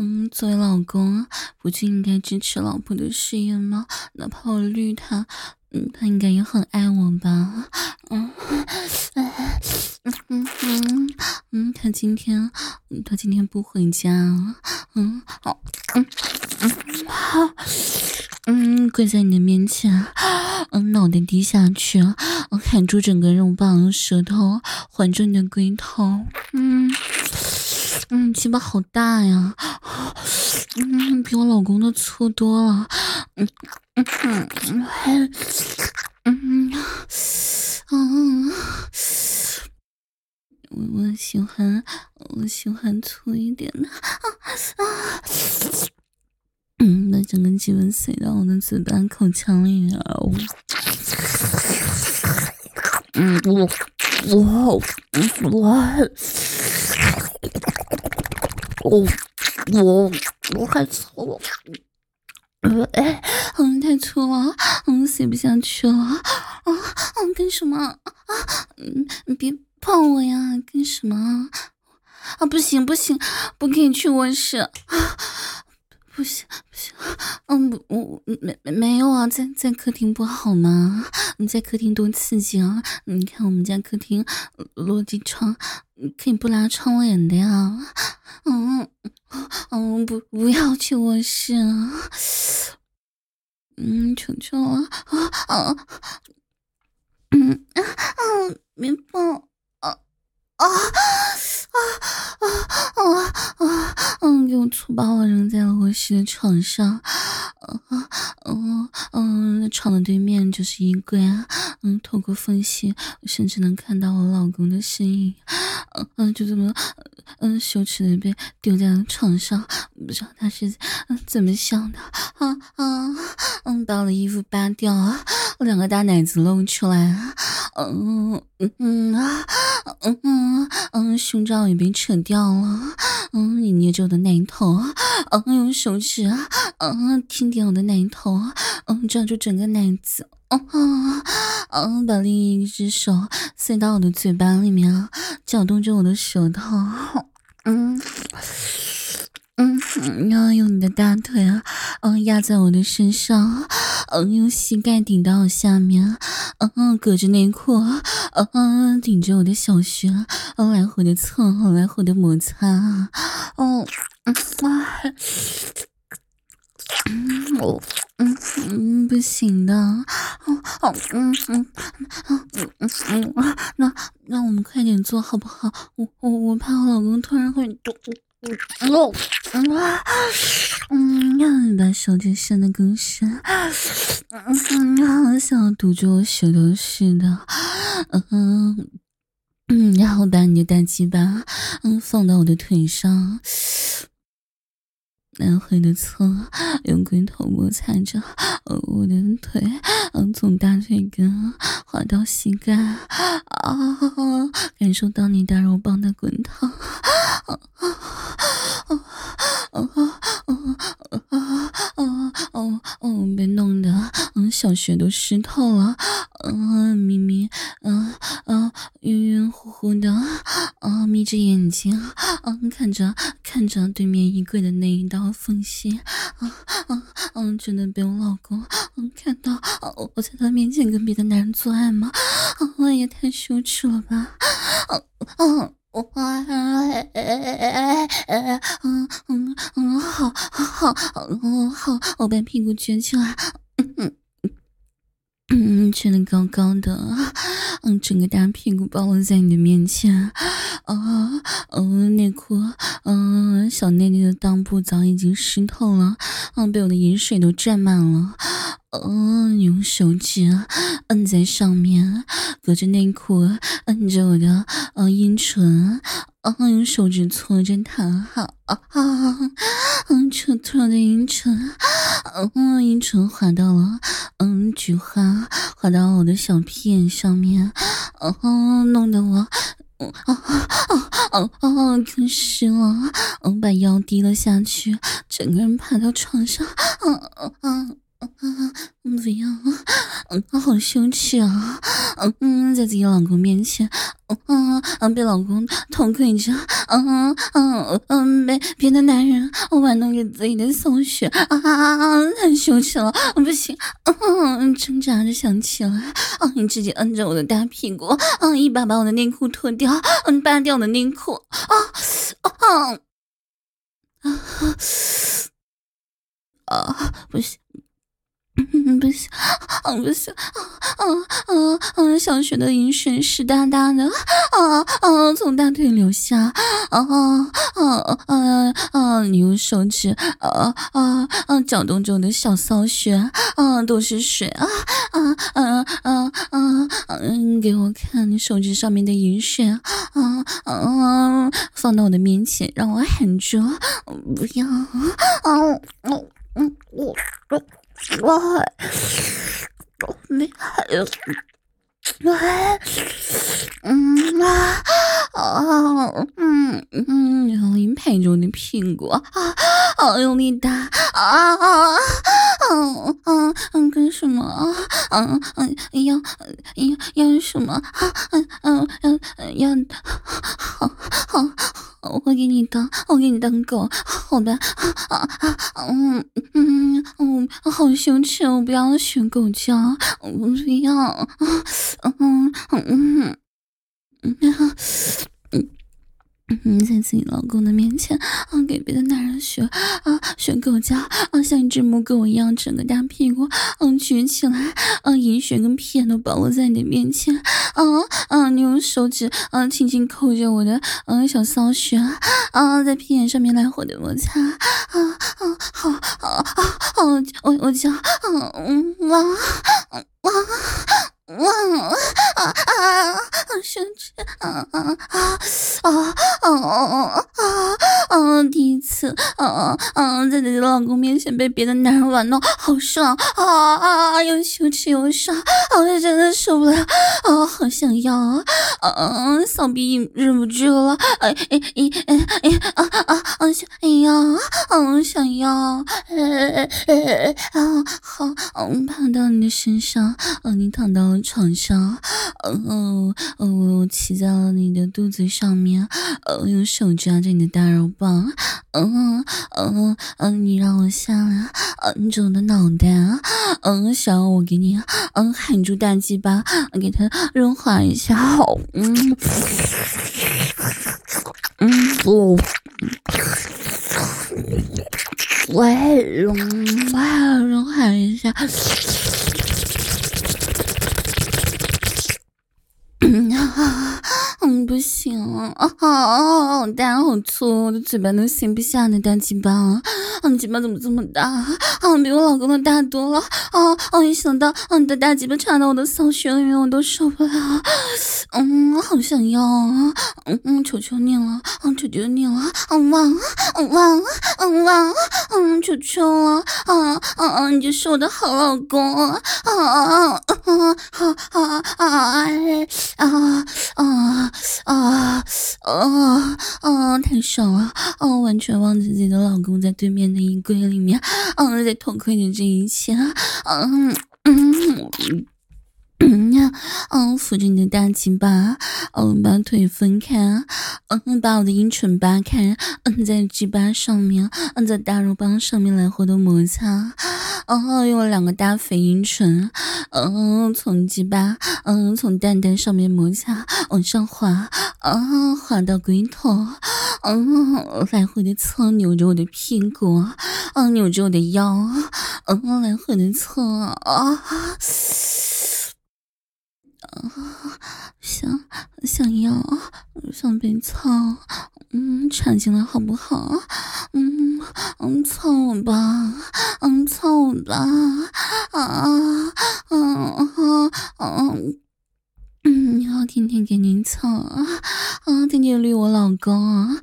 作为老公，不就应该支持老婆的事业吗？哪怕我绿他，他应该也很爱我吧？他今天不回家啊？跪在你的面前，脑袋低下去，含住整个肉棒，用舌头环住你的龟头，鸡巴好大呀，比我老公的粗多了，我喜欢粗一点的，把整个鸡巴塞到我的嘴巴口腔里面，我太粗了，太粗了，塞不下去了，干什么？别碰我呀，干什么？不行，不可以去卧室，不行，我没有啊，在客厅不好吗？你在客厅多刺激啊！你看我们家客厅落地窗，可以不拉窗帘的呀。不要去卧室啊！求求了，别碰！给我粗暴了，扔在了卧室的床上。床的对面就是衣柜啊。透过缝隙，我甚至能看到我老公的身影。就这么，羞耻的被丢在了床上，不知道他是怎么想的。把我的衣服扒掉啊，我两个大奶子露出来啊。胸罩也被扯掉了。你捏着我的奶头，用手指轻点我的奶头，抓住整个奶子，把另一只手塞到我的嘴巴里面，搅动着我的舌头，用你的大腿压在我的身上，用膝盖顶到我下面，隔着内裤，顶着我的小穴，来回的蹭，来回的摩擦，不行的，那我们快点做好不好？我怕我老公突然会把手指伸得更深，像要堵住我舌头似的，然后把你的大鸡巴放到我的腿上，来回的蹭，用龟头摩擦着我的腿，从大腿根滑到膝盖，感受到你大肉棒的滚烫，被弄得小穴都湿透了，咪咪，晕晕乎乎的，眯着眼睛，看着对面衣柜的那一道缝隙，真的被我老公看到我在他面前跟别的男人做爱吗？也太羞耻了吧！好，我把屁股撅起来，撅得高高的，整个大屁股暴露在你的面前，内裤，小内内的裆部早已经湿透了，被我的饮水都占满了，你用手指摁在上面，隔着内裤摁着我的阴唇，用手指搓着它，戳的阴唇，阴唇滑到了菊花，滑到我的小屁眼上面，弄得我更湿了，把腰低了下去，整个人爬到床上， 不要，好羞耻啊！在自己老公面前，被老公痛跪着，被别的男人玩弄着自己的骚穴太羞耻了，不行，挣扎着想起来，你直接摁着我的大屁股，一把把我的内裤脱掉，扒掉我的内裤，不行。不行，不行，小雪的饮水湿哒哒的，从大腿流下，你用手指，搅动着我的小骚穴，都是水给我看你手指上面的饮水，放到我的面前，让我含住，不要，厉害了，用力拍着我的屁股，用力打，干什么？要什么？要我给你当狗，好吧？好羞耻，我不要学狗叫，我不要，在自己老公的面前给别的男人学狗叫像一只母狗一样，整个大屁股举起来，银血跟屁眼都暴露在你的面前，你用手指轻轻扣着我的小骚穴，在屁眼上面来回的摩擦，我叫生气第一次在自己的老公面前被别的男人玩弄，好爽又羞耻又爽，真的受不了好想要骚逼忍不住了，想要好爬到你的身上，你躺到了床上，我骑在了你的肚子上面，用手抓着你的大肉棒，你让我下来，按着我的脑袋，想要我给你含住大鸡巴，给它润滑一下，好，润滑一下。不行好大好粗，我的嘴巴都行不下那大鸡巴你鸡巴怎么这么大比我老公的大多了一想到你的大鸡巴插到我的骚穴里面，我都受不了好想要求求你了求求你了求求了你就是我的好老公太爽了完全忘记自己的老公在对面的衣柜里面在痛快着这一切扶着你的大鸡巴把腿分开把我的阴唇扒开在鸡巴上面在大肉棒上面来回的摩擦用了2个大肥阴唇从鸡巴从蛋蛋上面摩擦往上滑滑到龟头来回的搓扭着我的屁股扭着我的腰来回的搓想被操插进来好不好操我吧操我吧要天天给您操天天绿我老公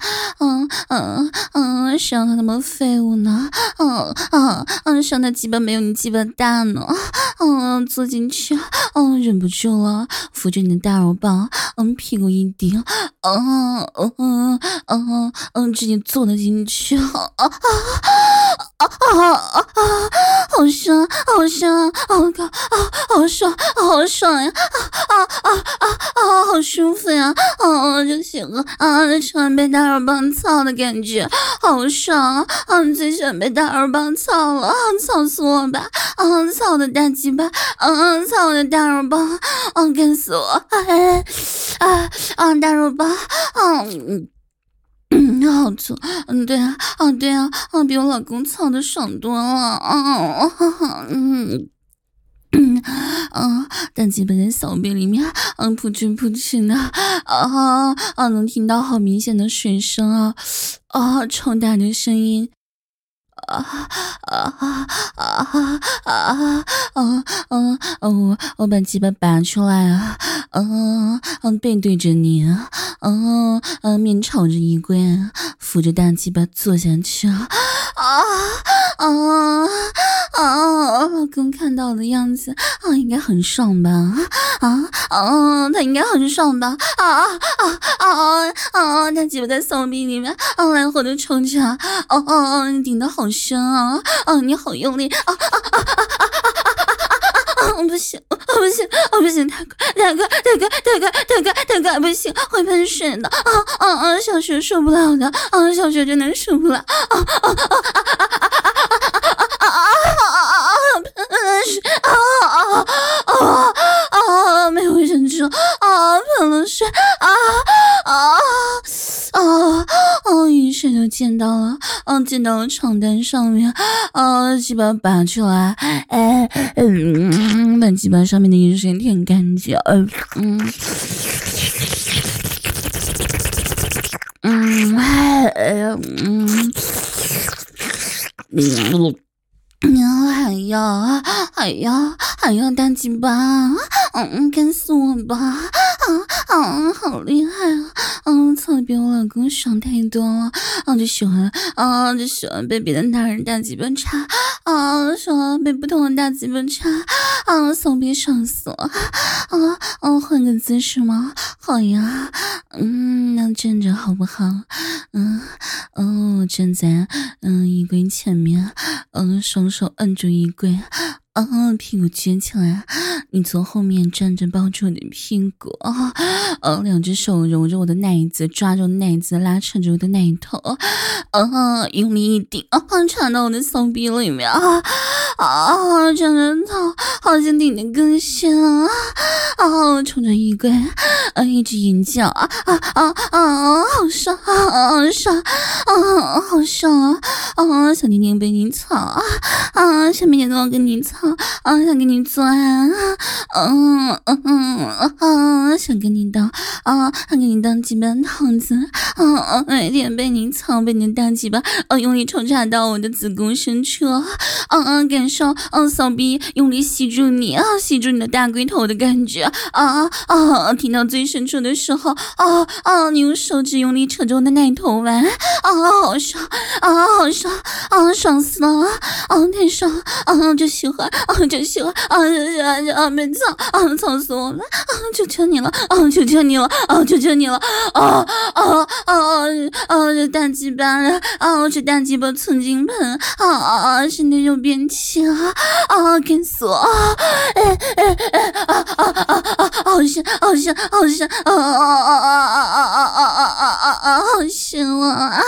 谁让他那么废物呢谁让他鸡巴没有你鸡巴大呢坐进去忍不住了扶着你的大肉棒屁股一顶直接坐了进去好爽，好爽，好高，好爽，好爽呀！好舒服呀！就喜欢喜欢被大耳棒操的感觉，好爽！最喜欢被大耳棒操了，操死我吧！操我的大鸡巴，操我的大耳棒，干死我！大耳棒，好粗，对啊，对啊，比我老公操的爽多了，大鸡巴在小臂里面，扑哧扑哧的，能听到好明显的水声超大的声音。我把鸡巴拔出来啊，背对着你，面朝着衣柜，扶着大鸡巴坐下去老公看到的样子应该很爽吧？他应该很爽吧？大鸡巴在骚逼里面来回的抽插，你顶得好深啊！你好用力不行，不行，大哥，不行，会喷水的小学受不了的小学真的受不了没有忍住喷了水一瞬就见到了床单上面鸡巴拔出来把鸡巴上面的饮水舔干净还要大鸡巴干死我吧好厉害操的比我老公爽太多了就喜欢被别的男人大鸡巴插喜欢被不同的大鸡巴插骚逼爽死了换个姿势吗？好呀那站着好不好？我站在衣柜前面双手摁住衣柜屁股撅起来，你从后面站着抱住我的屁股两只手揉着我的奶子，抓着我的奶子，拉扯着我的奶头用力一顶插到我的骚逼里面真的好像顶得更深冲着衣柜一直吟叫好爽好爽小丁丁被你操下面也跟我跟你操想跟你钻想跟你当想跟你当鸡巴套子每天被你操，被你的大鸡巴用力抽插到我的子宫深处感受骚逼用力吸住你吸住你的大龟头的感觉听到最深处的时候你用手指用力扯着我的奶头弯好爽好爽爽死了太爽就喜欢被操操死我了求求你了求求你了这大鸡巴这大鸡巴寸金盆身体就变轻干死我好香好香好香好香啊